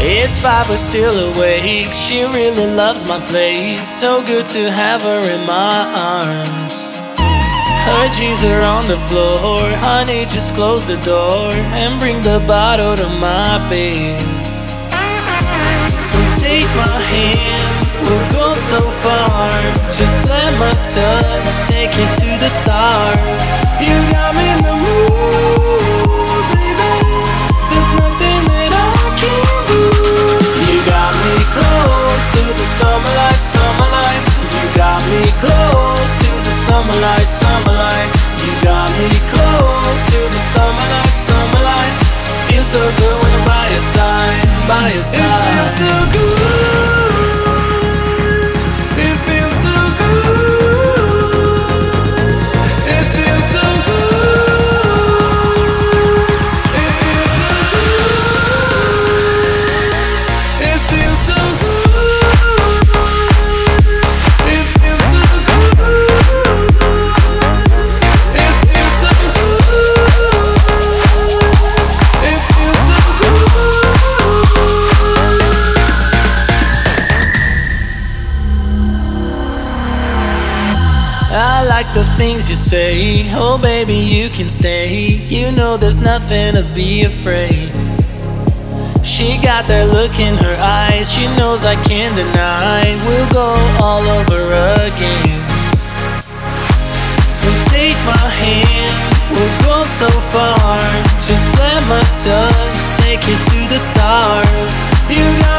It's 5, we're still awake. She really loves my place. So good to have her in my arms. Her jeans are on the floor. Honey, just close the door and bring the bottle to my bed. So take my hand, we'll go so far. Just let my touch take you to the stars. You got me in the mood, baby. There's nothing that I can't do. You got me close to the summer light, summer light. You got me close to the summer light, summer light. You got me close to the summer light, summer light. Feels so good when I'm by your side, by your side. It feels so good. It feels so good. It feels so good. It feels so good. It feels so good. It feels so good. It feels so good. It feels so good. I like the things you say. Oh baby, you can stay. You know there's nothing to be afraid. She got that look in her eyes. She knows I can't deny. We'll go all over again. So take my hand, we'll go so far. Just let my touch take you to the stars. You got